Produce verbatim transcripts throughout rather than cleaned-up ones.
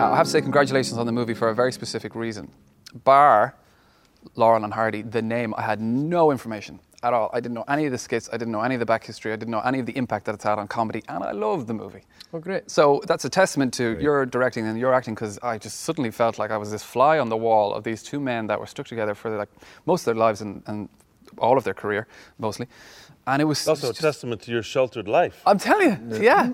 I have to say congratulations on the movie for a very specific reason. Bar Laurel and Hardy, the name, I had no information at all. I didn't know any of the skits, I didn't know any of the back history, I didn't know any of the impact that it's had on comedy, and I loved the movie. Oh, great. So that's a testament to great. your directing and your acting, because I just suddenly felt like I was this fly on the wall of these two men that were stuck together for like most of their lives and, and all of their career, mostly. And it was it's also just, a testament to your sheltered life. I'm telling you, yeah.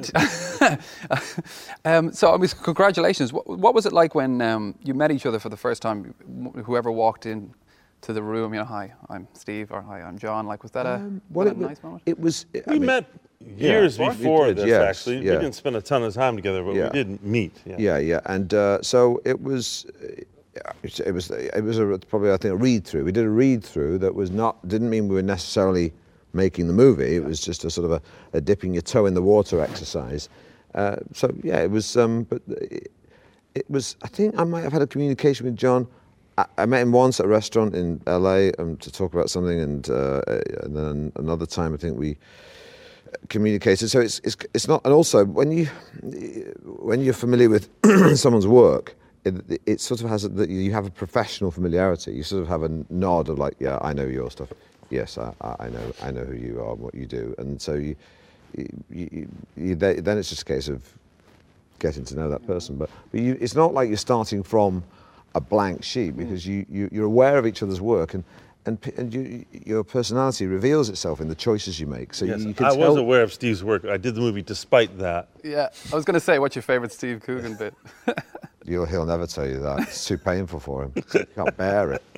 um, so, I mean, congratulations. What, what was it like when um, you met each other for the first time? Whoever walked in to the room, you know, hi, I'm Steve, or hi, I'm John. Like, was that a, um, was that it, a nice moment? It was. I we mean, met years yeah, before did, this, yes, actually. Yeah. We didn't spend a ton of time together, but yeah. we did meet. Yeah, yeah, yeah. And uh, so it was. It was. It was a, probably, I think, a read through. We did a read through that was not. Didn't mean we were necessarily making the movie. It was just a sort of a, a dipping your toe in the water exercise. Uh, so yeah, it was. Um, but it, it was. I think I might have had a communication with John. I, I met him once at a restaurant in L A um, to talk about something, and, uh, and then another time I think we communicated. So it's it's it's not. And also when you when you're familiar with someone's work, it, it sort of has a, that you have a professional familiarity. You sort of have a nod of like, yeah, I know your stuff. Yes, I, I know I know who you are and what you do. And so you, you, you, you then it's just a case of getting to know that person. But, but you, it's not like you're starting from a blank sheet, because you, you you're aware of each other's work, and and and you, your personality reveals itself in the choices you make. So yes, you, you can I tell. was aware of Steve's work. I did the movie despite that. Yeah, I was going to say, what's your favourite Steve Coogan bit? You'll, he'll never tell you that. It's too painful for him. He can't bear it.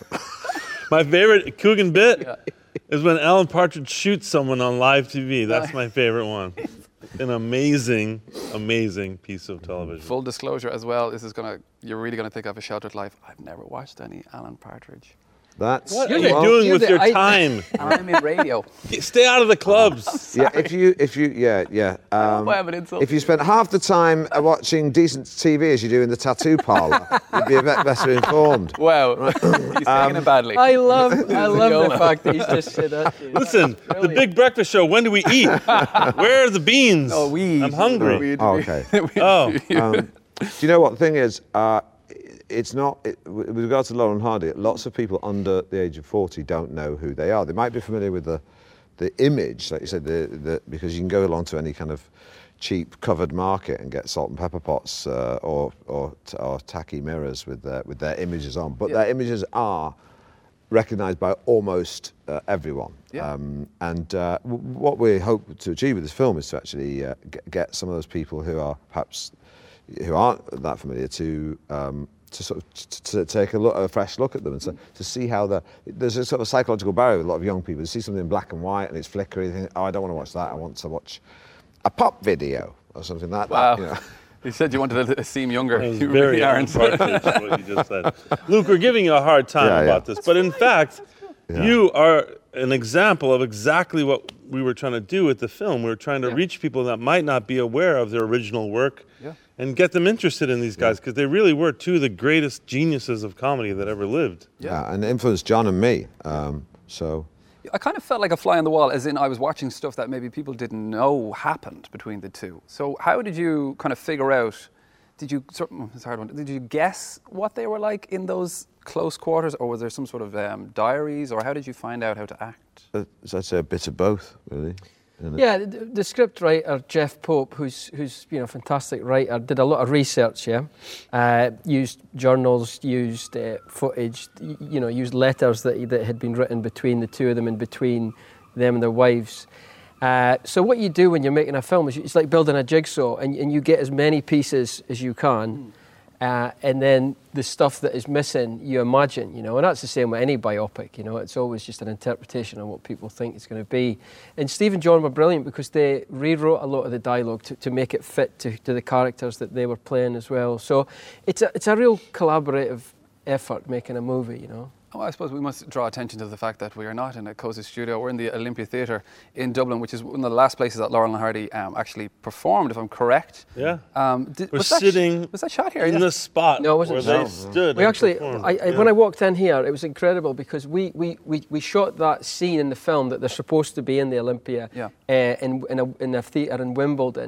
My favorite Coogan bit yeah. is when Alan Partridge shoots someone on live T V. That's my favorite one. An amazing, amazing piece of television. Full disclosure as well, this is gonna, you're really going to think I have a sheltered life. I've never watched any Alan Partridge. That's what are well, you doing you're with the, your I, time? I'm in radio. Stay out of the clubs. Yeah, if you, if you, yeah, yeah. Um, I have an insult. if you spent half the time watching decent T V as you do in the tattoo parlour, you'd be a bit better informed. Wow, he's taking Um, it badly. I love, I love the fact that he's just said that. To you. Listen, the Big Breakfast Show. When do we eat? Where are the beans? Oh, we. I'm hungry. We, Oh, okay. Oh, Um, do you know what the thing is? Uh, it's not, it, with regard to Laurel and Hardy, lots of people under the age of forty don't know who they are. They might be familiar with the the image, like you said, the, the, because you can go along to any kind of cheap covered market and get salt and pepper pots uh, or, or or tacky mirrors with their, with their images on. But Yeah. their images are recognised by almost uh, everyone. Yeah. Um, and uh, w- what we hope to achieve with this film is to actually uh, get, get some of those people who are perhaps who aren't that familiar to um, to sort of t- to take a look, a fresh look at them, and so, to see how the there's a sort of psychological barrier with a lot of young people. They see something in black and white and it's flickering. They think, oh, I don't want to watch that. I want to watch a pop video or something like Wow. that. You know? You said you wanted to seem younger. that was You very really Alan aren't. Partridge, what you just said. Luke, we're giving you a hard time Yeah, yeah. about this, but in fact, Yeah. you are an example of exactly what we were trying to do with the film. We were trying to Yeah. reach people that might not be aware of their original work. Yeah. And get them interested in these guys, because they really were two of the greatest geniuses of comedy that ever lived. Yeah. Yeah, and influenced John and me. Um, so I kind of felt like a fly on the wall, as in I was watching stuff that maybe people didn't know happened between the two. So how did you kind of figure out, did you, sort of, it's a hard one, did you guess what they were like in those close quarters, or was there some sort of um, diaries, or how did you find out how to act? uh, so I'd say a bit of both, really. isn't it? Yeah, the, the script writer Jeff Pope, who's who's you know a fantastic writer, did a lot of research. Yeah, uh, used journals, used uh, footage, y- you know, used letters that that had been written between the two of them and between them and their wives. Uh, so what you do when you're making a film is you, it's like building a jigsaw, and, and you get as many pieces as you can. Mm. Uh, and then the stuff that is missing, you imagine, you know, and that's the same with any biopic, you know, it's always just an interpretation of what people think it's going to be. And Steve and John were brilliant because they rewrote a lot of the dialogue to, to make it fit to, to the characters that they were playing as well. So it's a, it's a real collaborative effort making a movie, you know. Well, I suppose we must draw attention to the fact that we are not in a cosy studio. We're in the Olympia Theatre in Dublin, which is one of the last places that Laurel and Hardy um, actually performed, if I'm correct. Yeah. Um, did, We're was that sitting sh- was that shot here? in Yeah. the spot No, it wasn't. where No. they stood. We and actually, performed. I, I, Yeah. when I walked in here, it was incredible because we, we, we, we shot that scene in the film that they're supposed to be in the Olympia Yeah. uh, in, in, a, in a theatre in Wimbledon.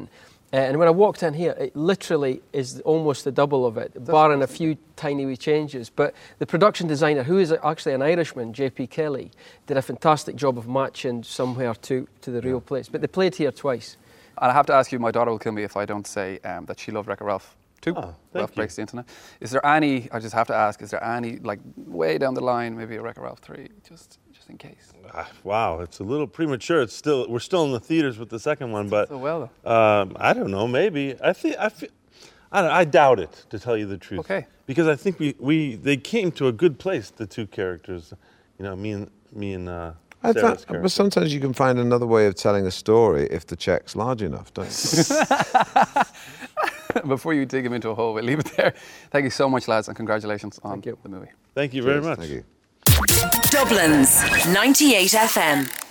Uh, and when I walked in here, it literally is almost the double of it, That's barring a few tiny wee changes. But the production designer, who is actually an Irishman, J P Kelly, did a fantastic job of matching somewhere to, to the real place. But they played here twice. And I have to ask you, my daughter will kill me if I don't say um, that she loved Wreck-It Ralph two. Oh, Ralph thank Breaks you. the Internet. Is there any, I just have to ask, is there any, like, way down the line, maybe a Wreck-It Ralph three, just just in case? Ah, wow, it's a little premature. It's still we're still in the theaters with the second one, but So well. um, I don't know. Maybe I think I feel. I, don't, I doubt it, to tell you the truth. Okay. Because I think we, we they came to a good place. The two characters, you know, me and me and uh, I Sarah's thought, character. but sometimes you can find another way of telling a story if the check's large enough, don't you? Before you dig him into a hole, we'll leave it there. Thank you so much, lads, and congratulations on Thank you. the movie. Thank you very Cheers, much. Thank you. Dublin's ninety-eight F M.